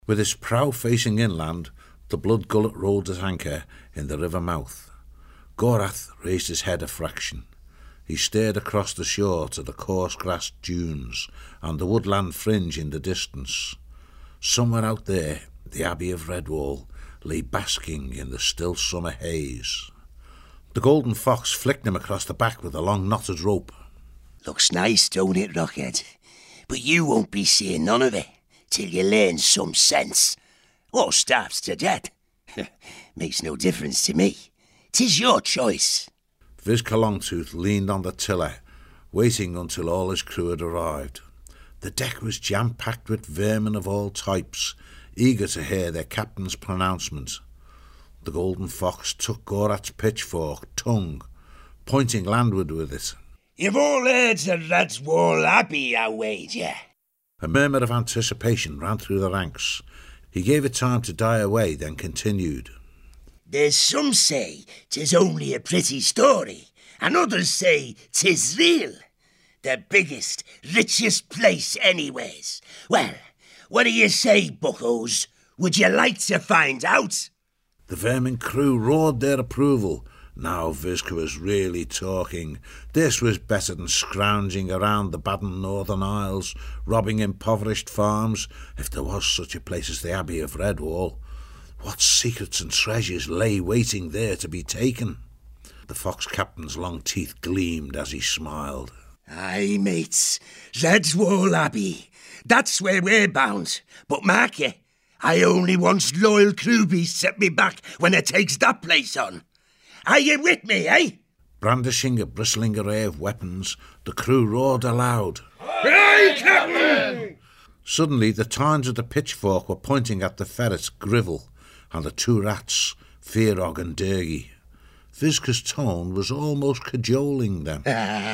With its prow facing inland, the Blood Gullet rolled at anchor in the river mouth. Gorath raised his head a fraction. He stared across the shore to the coarse-grassed dunes and the woodland fringe in the distance. Somewhere out there, the Abbey of Redwall lay basking in the still summer haze. The golden fox flicked him across the back with a long knotted rope. Looks nice, don't it, Rockhead? But you won't be seeing none of it till you learn some sense. Or starves to death. Makes no difference to me. 'Tis your choice. Vizca Longtooth leaned on the tiller, waiting until all his crew had arrived. The deck was jam-packed with vermin of all types, eager to hear their captain's pronouncement. The golden fox took Gorath's pitchfork, tongue, pointing landward with it. You've all heard the Redwall Abbey, I wager. A murmur of anticipation ran through the ranks. He gave it time to die away, then continued. There's some say 'tis only a pretty story, and others say 'tis real. The biggest, richest place anywheres. Well, what do you say, buckos? Would you like to find out? The vermin crew roared their approval. Now Vizca was really talking. This was better than scrounging around the Baden Northern Isles, robbing impoverished farms, if there was such a place as the Abbey of Redwall. What secrets and treasures lay waiting there to be taken? The fox captain's long teeth gleamed as he smiled. Aye, mates, Redwall Abbey. That's where we're bound. But mark ye, I only want loyal crew beasts at me back when it takes that place on. Are you with me, eh? Brandishing a bristling array of weapons, the crew roared aloud. Aye, Captain! Suddenly, the tines of the pitchfork were pointing at the ferret, Griville, and the two rats, Fearog and Dergy. Vizca's tone was almost cajoling them.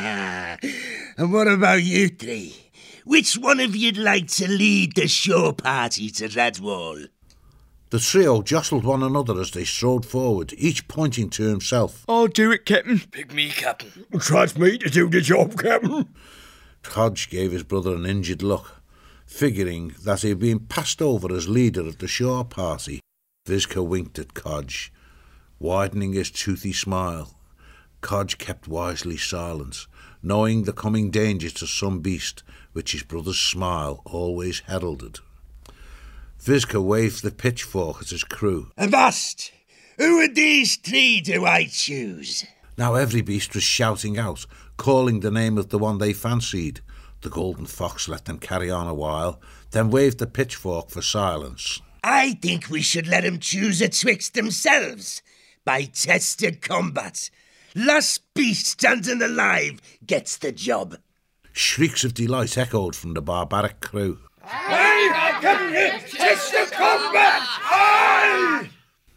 And what about you three? Which one of you'd like to lead the shore party to Redwall? The trio jostled one another as they strode forward, each pointing to himself. I'll do it, Captain. Pick me, Captain. Trust me to do the job, Captain. Codge gave his brother an injured look, figuring that he had been passed over as leader of the shore party. Vizca winked at Codge, widening his toothy smile. Codge kept wisely silent, knowing the coming danger to some beast which his brother's smile always heralded. Vizca waved the pitchfork at his crew. Avast! Who of these three do I choose? Now every beast was shouting out, calling the name of the one they fancied. The golden fox let them carry on a while, then waved the pitchfork for silence. I think we should let them choose atwixt themselves, by tested combat. Last beast standing alive gets the job. Shrieks of delight echoed from the barbaric crew. Aye, Captain! Tested combat! Aye!